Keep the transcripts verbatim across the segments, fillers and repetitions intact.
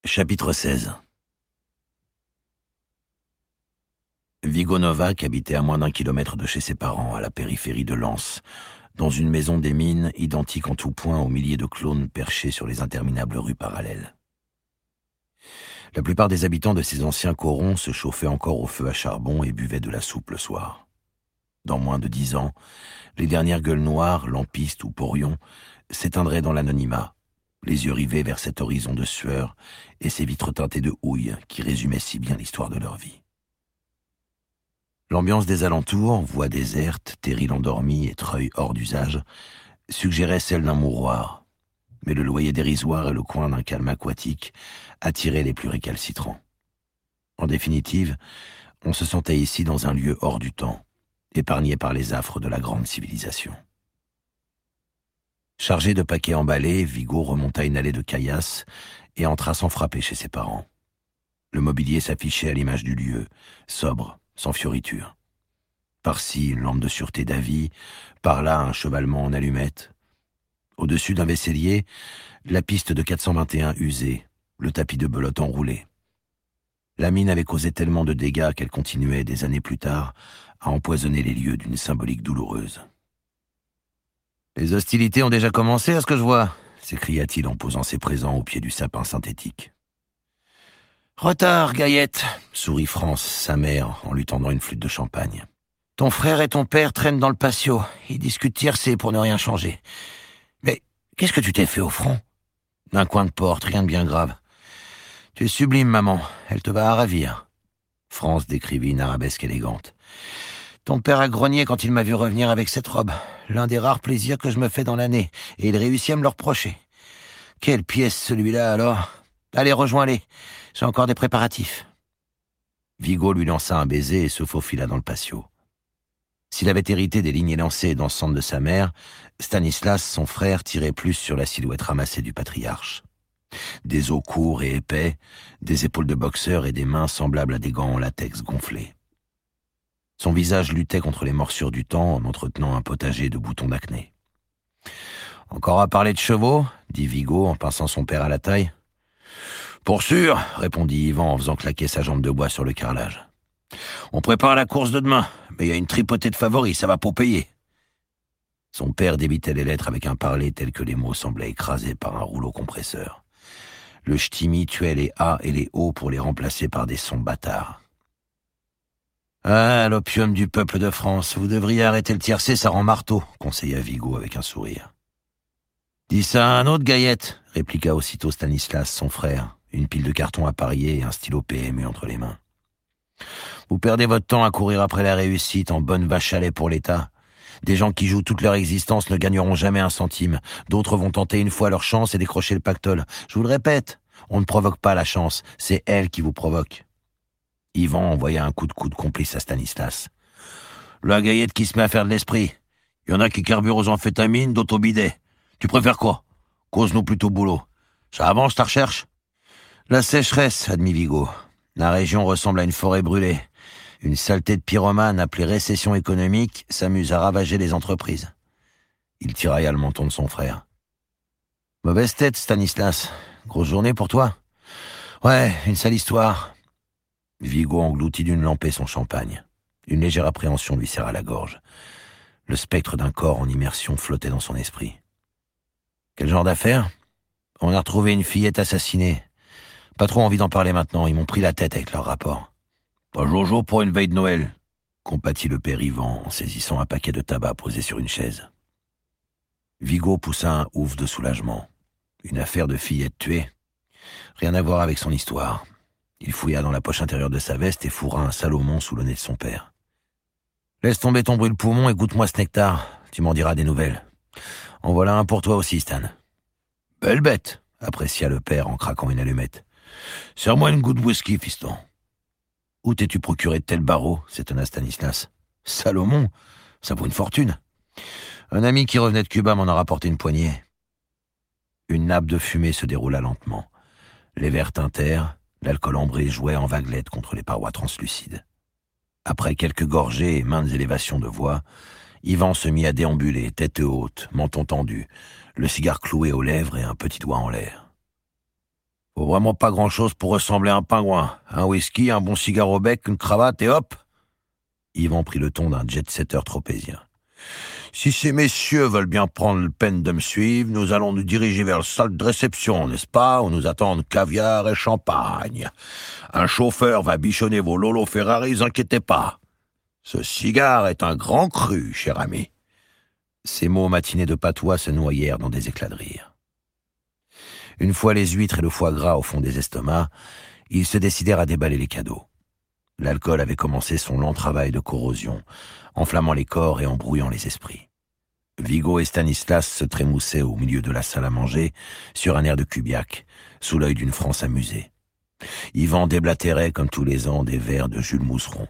Chapitre seize. Viggo Novak habitait à moins d'un kilomètre de chez ses parents, à la périphérie de Lens, dans une maison des mines identique en tout point aux milliers de clones perchés sur les interminables rues parallèles. La plupart des habitants de ces anciens corons se chauffaient encore au feu à charbon et buvaient de la soupe le soir. Dans moins de dix ans, les dernières gueules noires, lampistes ou porions, s'éteindraient dans l'anonymat, les yeux rivés vers cet horizon de sueur et ces vitres teintées de houille qui résumaient si bien l'histoire de leur vie. L'ambiance des alentours, voies désertes, terrils endormis et treuils hors d'usage, suggérait celle d'un mouroir, mais le loyer dérisoire et le coin d'un calme aquatique attiraient les plus récalcitrants. En définitive, on se sentait ici dans un lieu hors du temps, épargné par les affres de la grande civilisation. Chargé de paquets emballés, Viggo remonta une allée de caillasses et entra sans frapper chez ses parents. Le mobilier s'affichait à l'image du lieu, sobre, sans fioritures. Par-ci, une lampe de sûreté d'avis, par-là, un chevalement en allumettes. Au-dessus d'un vaisselier, la piste de quatre cent vingt et un usée, le tapis de belote enroulé. La mine avait causé tellement de dégâts qu'elle continuait, des années plus tard, à empoisonner les lieux d'une symbolique douloureuse. « Les hostilités ont déjà commencé, à ce que je vois !» s'écria-t-il en posant ses présents au pied du sapin synthétique. « Retard, Gaillette !» sourit France, sa mère, en lui tendant une flûte de champagne. « Ton frère et ton père traînent dans le patio. Ils discutent tiercé pour ne rien changer. Mais qu'est-ce que tu t'es fait au front ?»« Un coin de porte, rien de bien grave. »« Tu es sublime, maman. Elle te va à ravir. » France décrivit une arabesque élégante. « Ton père a grogné quand il m'a vu revenir avec cette robe. L'un des rares plaisirs que je me fais dans l'année, et il réussit à me le reprocher. Quelle pièce celui-là, alors ? Allez, rejoins-les. J'ai encore des préparatifs. » Viggo lui lança un baiser et se faufila dans le patio. S'il avait hérité des lignes élancées et dansantes de sa mère, Stanislas, son frère, tirait plus sur la silhouette ramassée du patriarche. Des os courts et épais, des épaules de boxeur et des mains semblables à des gants en latex gonflés. Son visage luttait contre les morsures du temps en entretenant un potager de boutons d'acné. « Encore à parler de chevaux ?» dit Viggo en pinçant son père à la taille. « Pour sûr !» répondit Yvan en faisant claquer sa jambe de bois sur le carrelage. « On prépare la course de demain, mais il y a une tripotée de favoris, ça va pour payer. » Son père débitait les lettres avec un parler tel que les mots semblaient écrasés par un rouleau compresseur. Le ch'timi tuait les A et les O pour les remplacer par des sons bâtards. « Ah, l'opium du peuple de France, vous devriez arrêter le tiercé, ça rend marteau, » conseilla Viggo avec un sourire. « Dis ça à un autre, Gaillette, » répliqua aussitôt Stanislas, son frère, une pile de cartons à parier et un stylo P M U entre les mains. « Vous perdez votre temps à courir après la réussite en bonne vache à lait pour l'État. Des gens qui jouent toute leur existence ne gagneront jamais un centime. D'autres vont tenter une fois leur chance et décrocher le pactole. Je vous le répète, on ne provoque pas la chance, c'est elle qui vous provoque. » Yvan envoya un coup de coude complice à Stanislas. « La Gaillette qui se met à faire de l'esprit. Il y en a qui carburent aux amphétamines, d'autres au bidet. Tu préfères quoi? Cause-nous plutôt boulot. Ça avance ta recherche ?» « La sécheresse, admit Viggo. La région ressemble à une forêt brûlée. Une saleté de pyromane appelée récession économique s'amuse à ravager les entreprises. » Il tirailla le menton de son frère. « Mauvaise tête, Stanislas. Grosse journée pour toi ? » ?»« Ouais, une sale histoire. » Viggo engloutit d'une lampée son champagne. Une légère appréhension lui serra la gorge. Le spectre d'un corps en immersion flottait dans son esprit. « Quel genre d'affaire ? On a retrouvé une fillette assassinée. Pas trop envie d'en parler maintenant, ils m'ont pris la tête avec leur rapport. »« Pas Jojo pour une veille de Noël », compatit le père Yvan en saisissant un paquet de tabac posé sur une chaise. Viggo poussa un ouf de soulagement. Une affaire de fillette tuée. Rien à voir avec son histoire. Il fouilla dans la poche intérieure de sa veste et fourra un salomon sous le nez de son père. « Laisse tomber ton brûle-poumon et goûte-moi ce nectar. Tu m'en diras des nouvelles. En voilà un pour toi aussi, Stan. »« Belle bête !» apprécia le père en craquant une allumette. « Serre-moi une goutte de whisky, fiston. »« Où t'es-tu procuré de tel barreau ?» s'étonna Stanislas. « Salomon, ça vaut une fortune. Un ami qui revenait de Cuba m'en a rapporté une poignée. » Une nappe de fumée se déroula lentement. Les verres tintèrent, l'alcool ambré jouait en vaguelettes contre les parois translucides. Après quelques gorgées et maintes élévations de voix, Yvan se mit à déambuler, tête haute, menton tendu, le cigare cloué aux lèvres et un petit doigt en l'air. Faut vraiment pas grand-chose pour ressembler à un pingouin. Un whisky, un bon cigare au bec, une cravate et hop !» Yvan prit le ton d'un jet-setter tropézien. « Si ces messieurs veulent bien prendre le peine de me suivre, nous allons nous diriger vers le salle de réception, n'est-ce pas, où nous attendent caviar et champagne. Un chauffeur va bichonner vos Lolo Ferrari, inquiétez pas. Ce cigare est un grand cru, cher ami. » Ces mots matinés de patois se noyèrent dans des éclats de rire. Une fois les huîtres et le foie gras au fond des estomacs, ils se décidèrent à déballer les cadeaux. L'alcool avait commencé son lent travail de corrosion, enflammant les corps et embrouillant les esprits. Vigo et Stanislas se trémoussaient au milieu de la salle à manger, sur un air de Kubiak, sous l'œil d'une France amusée. Yvan déblatérait comme tous les ans des vers de Jules Mousseron.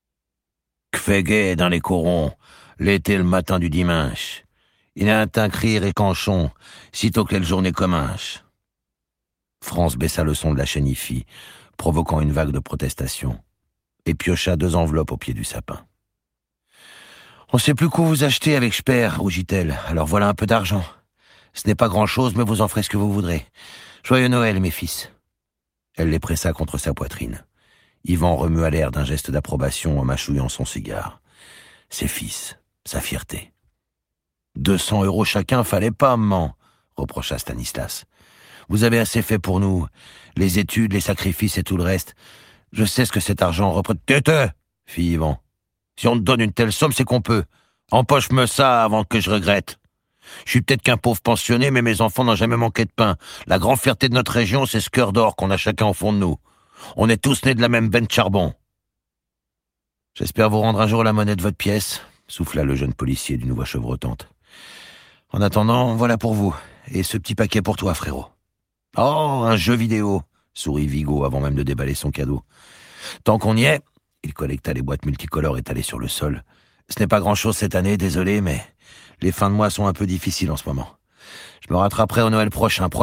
« Qu'fait gai dans les corons, l'été le matin du dimanche. Il a un teint rire et canchon, sitôt quelle journée comminche. » France baissa le son de la chénifie, provoquant une vague de protestation, et piocha deux enveloppes au pied du sapin. « On sait plus quoi vous acheter avec Sper, rougit-elle, alors voilà un peu d'argent. Ce n'est pas grand-chose, mais vous en ferez ce que vous voudrez. Joyeux Noël, mes fils. » Elle les pressa contre sa poitrine. Yvan remua l'air d'un geste d'approbation en mâchouillant son cigare. Ses fils, sa fierté. « Deux cents euros chacun, fallait pas, maman, » reprocha Stanislas. « Vous avez assez fait pour nous, les études, les sacrifices et tout le reste. Je sais ce que cet argent représente. »« Tais-toi » fit Yvan. « Si on te donne une telle somme, c'est qu'on peut. Empoche-me ça avant que je regrette. Je suis peut-être qu'un pauvre pensionné, mais mes enfants n'ont jamais manqué de pain. La grande fierté de notre région, c'est ce cœur d'or qu'on a chacun au fond de nous. On est tous nés de la même veine de charbon. »« J'espère vous rendre un jour la monnaie de votre pièce, » souffla le jeune policier d'une voix chevrotante. « En attendant, voilà pour vous, et ce petit paquet pour toi, frérot. »« Oh, un jeu vidéo !» sourit Vigo avant même de déballer son cadeau. « Tant qu'on y est, » il collecta les boîtes multicolores étalées sur le sol. « Ce n'est pas grand-chose cette année, désolé, mais les fins de mois sont un peu difficiles en ce moment. Je me rattraperai au Noël prochain, promis. »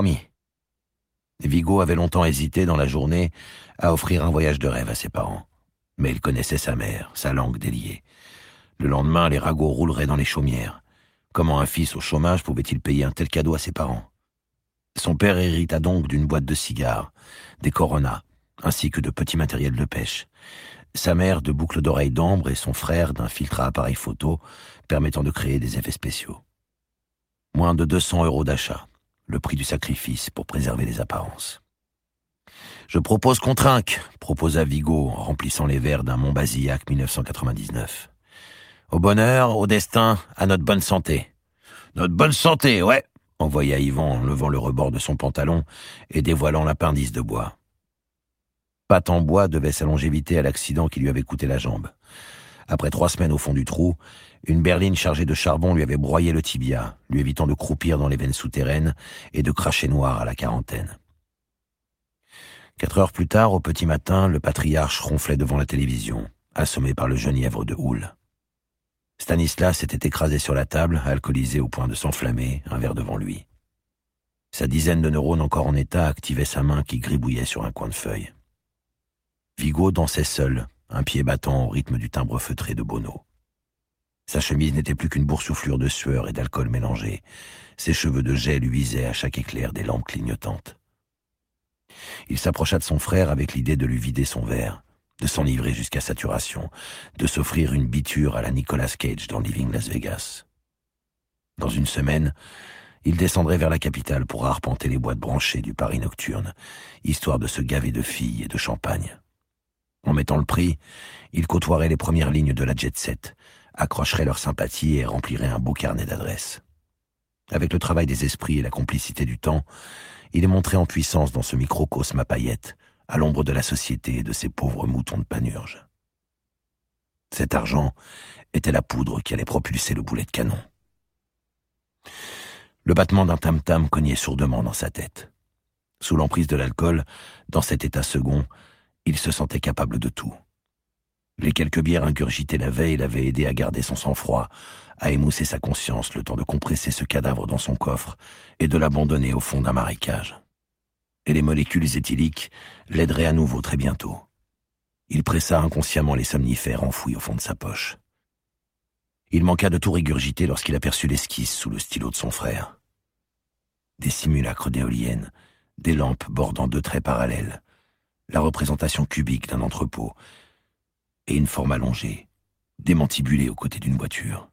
Vigo avait longtemps hésité dans la journée à offrir un voyage de rêve à ses parents. Mais il connaissait sa mère, sa langue déliée. Le lendemain, les ragots rouleraient dans les chaumières. Comment un fils au chômage pouvait-il payer un tel cadeau à ses parents? Son père hérita donc d'une boîte de cigares, des Corona, ainsi que de petits matériels de pêche. Sa mère de boucles d'oreilles d'ambre et son frère d'un filtre à appareil photo permettant de créer des effets spéciaux. Moins de deux cents euros d'achat, le prix du sacrifice pour préserver les apparences. « Je propose qu'on trinque », proposa Vigo en remplissant les verres d'un Montbazillac mille neuf cent quatre-vingt-dix-neuf. « Au bonheur, au destin, à notre bonne santé. »« Notre bonne santé, ouais !» envoya Yvan en levant le rebord de son pantalon et dévoilant l'appendice de bois. Patte en bois devait sa longévité à l'accident qui lui avait coûté la jambe. Après trois semaines au fond du trou, une berline chargée de charbon lui avait broyé le tibia, lui évitant de croupir dans les veines souterraines et de cracher noir à la quarantaine. Quatre heures plus tard, au petit matin, le patriarche ronflait devant la télévision, assommé par le genièvre de houle. Stanislas s'était écrasé sur la table, alcoolisé au point de s'enflammer, un verre devant lui. Sa dizaine de neurones encore en état activait sa main qui gribouillait sur un coin de feuille. Vigo dansait seul, un pied battant au rythme du timbre feutré de Bono. Sa chemise n'était plus qu'une boursouflure de sueur et d'alcool mélangé. Ses cheveux de jet luisaient à chaque éclair des lampes clignotantes. Il s'approcha de son frère avec l'idée de lui vider son verre, de s'enivrer jusqu'à saturation, de s'offrir une biture à la Nicolas Cage dans Living Las Vegas. Dans une semaine, il descendrait vers la capitale pour arpenter les boîtes branchées du Paris nocturne, histoire de se gaver de filles et de champagne. En mettant le prix, il côtoierait les premières lignes de la jet-set, accrocherait leur sympathie et remplirait un beau carnet d'adresses. Avec le travail des esprits et la complicité du temps, il est montré en puissance dans ce microcosme à paillettes, à l'ombre de la société et de ces pauvres moutons de Panurge. Cet argent était la poudre qui allait propulser le boulet de canon. Le battement d'un tam-tam cognait sourdement dans sa tête. Sous l'emprise de l'alcool, dans cet état second, il se sentait capable de tout. Les quelques bières ingurgitées la veille l'avaient aidé à garder son sang-froid, à émousser sa conscience le temps de compresser ce cadavre dans son coffre et de l'abandonner au fond d'un marécage. Et les molécules éthyliques l'aideraient à nouveau très bientôt. Il pressa inconsciemment les somnifères enfouis au fond de sa poche. Il manqua de tout régurgiter lorsqu'il aperçut l'esquisse sous le stylo de son frère. Des simulacres d'éoliennes, des lampes bordant deux traits parallèles, la représentation cubique d'un entrepôt, et une forme allongée, démantibulée aux côtés d'une voiture.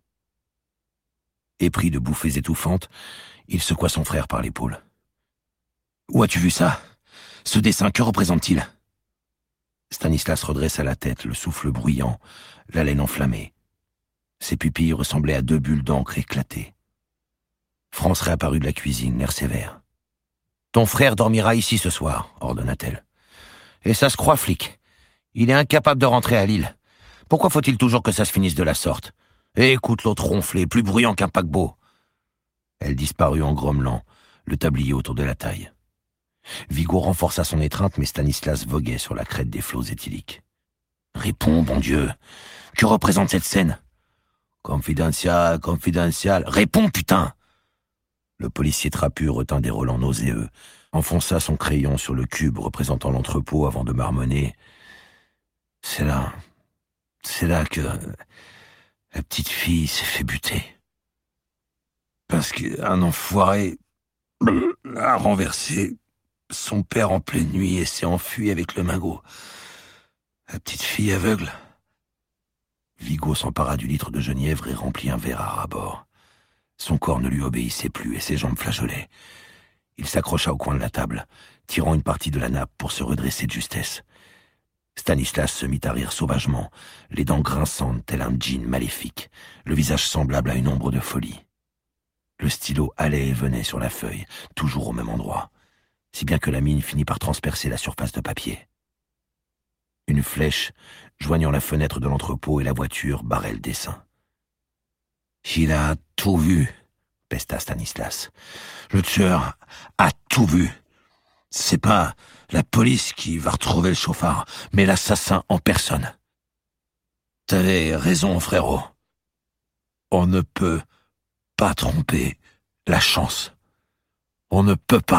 Épris de bouffées étouffantes, il secoua son frère par l'épaule. « Où as-tu vu ça? Ce dessin, que représente-t-il » Stanislas redressa la tête, le souffle bruyant, la laine enflammée. Ses pupilles ressemblaient à deux bulles d'encre éclatées. France réapparut de la cuisine, l'air sévère. « Ton frère dormira ici ce soir, » ordonna-t-elle. « Et ça se croit, flic. Il est incapable de rentrer à Lille. Pourquoi faut-il toujours que ça se finisse de la sorte? Et écoute l'autre ronfler, plus bruyant qu'un paquebot. » Elle disparut en grommelant, le tablier autour de la taille. Vigo renforça son étreinte, mais Stanislas voguait sur la crête des flots éthyliques. « Réponds, bon Dieu! Que représente cette scène? »« Confidential, confidential. Réponds, putain !» Le policier trapu retint des relents nauséeux, enfonça son crayon sur le cube représentant l'entrepôt avant de marmonner. « C'est là, c'est là que la petite fille s'est fait buter. Parce qu'un enfoiré a renversé son père en pleine nuit et s'est enfui avec le magot. La petite fille aveugle. » Vigo s'empara du litre de genièvre et remplit un verre à ras-bord. Son corps ne lui obéissait plus et ses jambes flageolaient. Il s'accrocha au coin de la table, tirant une partie de la nappe pour se redresser de justesse. Stanislas se mit à rire sauvagement, les dents grinçantes tel un djinn maléfique, le visage semblable à une ombre de folie. Le stylo allait et venait sur la feuille, toujours au même endroit, si bien que la mine finit par transpercer la surface de papier. Une flèche, joignant la fenêtre de l'entrepôt et la voiture, barrait le dessin. « Il a tout vu », pesta Stanislas. « Le tueur a tout vu. C'est pas la police qui va retrouver le chauffard, mais l'assassin en personne. » « T'avais raison, frérot. On ne peut pas tromper la chance. On ne peut pas. »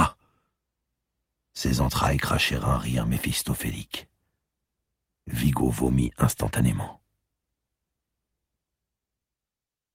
Ses entrailles crachèrent un rire méphistophélique. Vigo vomit instantanément.